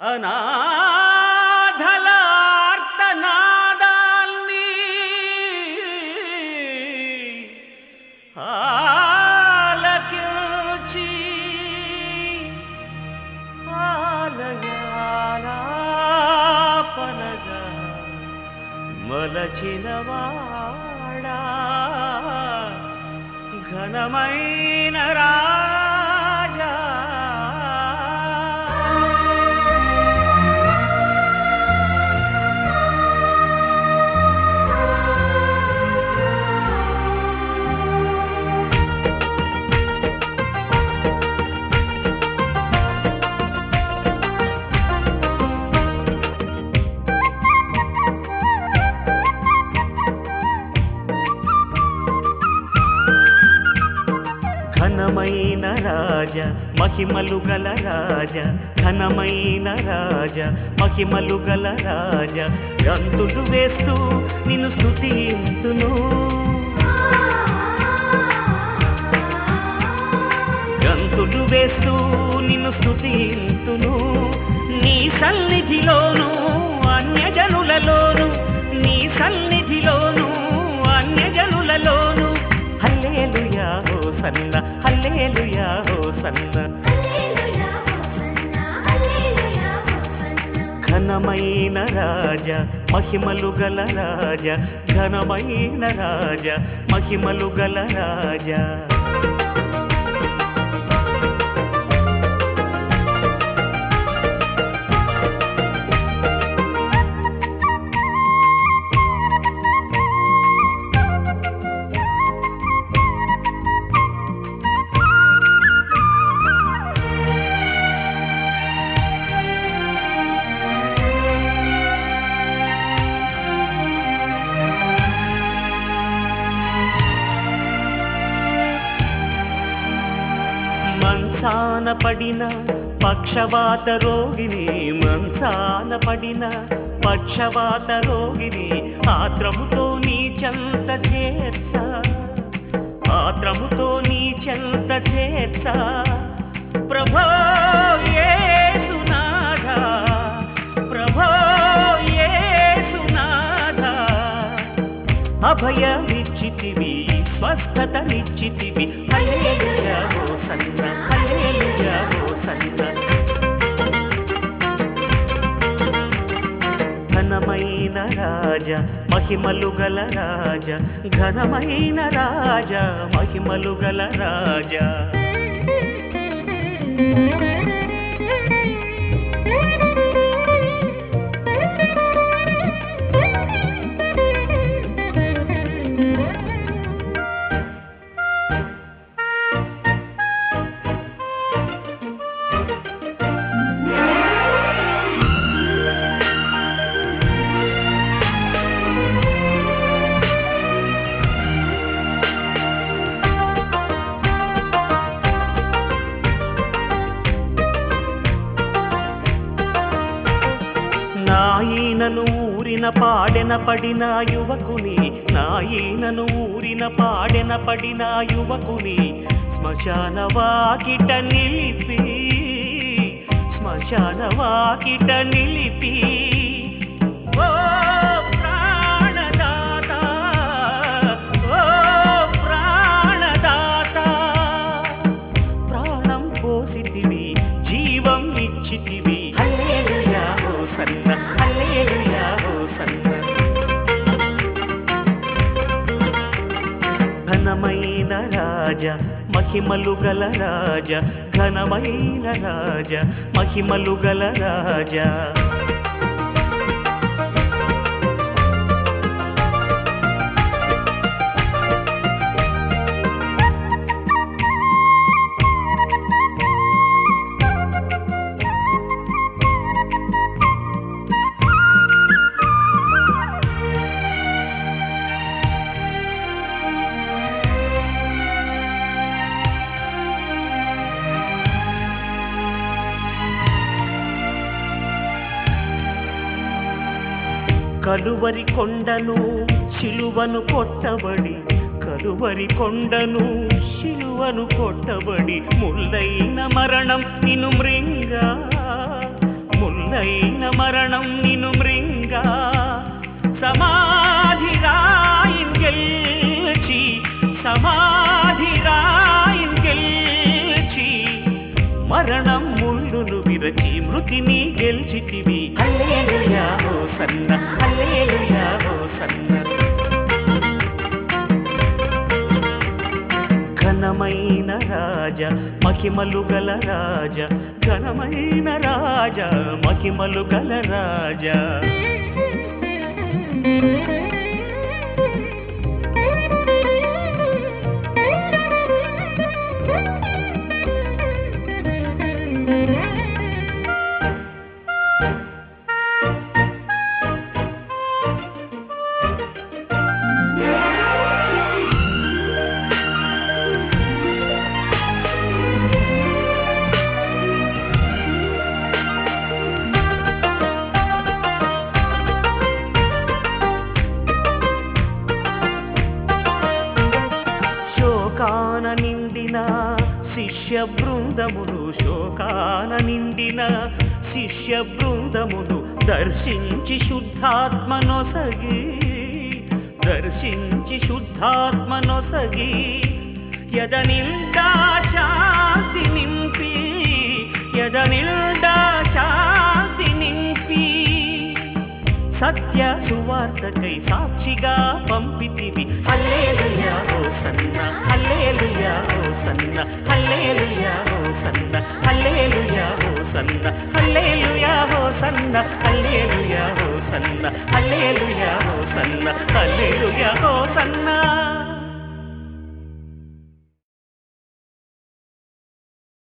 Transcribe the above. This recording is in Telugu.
అనాథలార్తనాదాల్ని ఆలకించి ఆలయాలాపనగా మలచినవాడా ఘనమైన రాజా. ఘనమైన రాజ మహిమలు గల రాజ, ఘనమైన రాజ మహిమలు గల రాజ, గంతులు వేస్తూ నిన్ను స్తుతింతును, గంతులు వేస్తూ నిన్ను స్తుతింతును. నీ సన్నిధిలోను అన్యజనులలోను, నీ సన్నిధిలోను అన్యజనులలోను హల్లెలూయా హోసన్న, హల్లెలూయా హోసన్న. ఘనమైన రాజ మహిమలు గల రాజ, ఘనమైన రాజ మహిమలు గల రాజ. మంచాన పడిన పక్షవాత రోగిని, మంచాన పడిన పక్షవాత రోగిని ఆత్రముతో నీ చెంత చేర్చా, ఆత్రముతో నీ చెంత చేర్చా. ప్రభో యేసునాథ, ప్రభో యేసునాథ, అభయమిచ్చితివి స్వస్థతనిచ్చితివి, హల్లెలూయా హోసన్న, హల్లెలూయా హోసన్న. ఘనమైన రాజ మహిమలు గల రాజ, ఘనమైన రాజ మహిమలు గల రాజ. నాయనను ఊరిన పాడెన పడిన యువకుని, నాయనను ఊరిన పాడెన పడిన యువకుని శ్మశాన వాకిట నిలిపి, శ్మశాన వాకిట నిలిపి. ఓ ప్రాణదాత, ఓ ప్రాణదాత, ప్రాణం పోసితివి జీవం ఇచ్చితివి, హల్లెలూయా హోసన్న, హల్లెలూయా హోసన్న. ఘనమైన రాజ మహిమలు గల రాజ, ఘనమైన రాజ మహిమలు గల రాజ. కలువరి కొండను శిలువను కొట్టబడి, కలువరి కొండను శిలువను కొట్టబడి, ముల్లైన మరణం నిన్ను మృంగా, ముల్ల మృదువైన మరణం నిను మృంగా సమాధి రాయిన్ గెల్చి సమాధి రాయిన్ గెల్చి మరణం ముళ్ళును విరచి మృతిని గెల్చితివి హల్లెలూయా హోసన్న హల్లెలూయా హోసన్న ఘనమైన రాజా మహిమలు గల రాజా ఘనమైన రాజా మహిమలు గల రాజా శోకాన నిండిన శిష్య బృందమును శోకాన నిండిన శిష్య బృందమును దర్శించి శుద్ధాత్మనొసగి దర్శించి శుద్ధాత్మనొసగి యదనిల్డా శాంతి నింపి యదనిల్డా శాంతి నింపి సత్య సువార్తకై సాక్షిగా పంపితివి hallelujah hosanna hallelujah hosanna hallelujah hosanna hallelujah hosanna hallelujah hosanna hallelujah hosanna hallelujah hosanna hallelujah hosanna